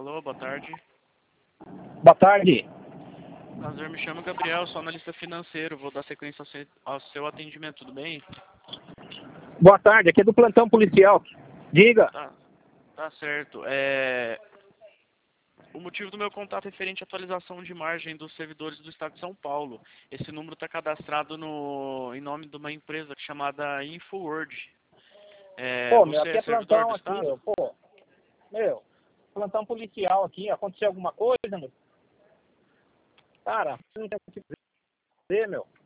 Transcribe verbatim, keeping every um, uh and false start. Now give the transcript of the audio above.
Alô, boa tarde. Boa tarde. Prazer, me chamo Gabriel, sou analista financeiro. Vou dar sequência ao seu, ao seu atendimento, tudo bem? Boa tarde, aqui é do plantão policial. Diga. Tá, tá certo. É... O motivo do meu contato é referente à atualização de margem dos servidores do Estado de São Paulo. Esse número está cadastrado no... em nome de uma empresa chamada InfoWord. É... Pô, Você meu, aqui é é servidor do plantão aqui, Estado? meu. Pô, meu, plantão policial aqui. Aconteceu alguma coisa, meu? Cara, não tem o que fazer, meu.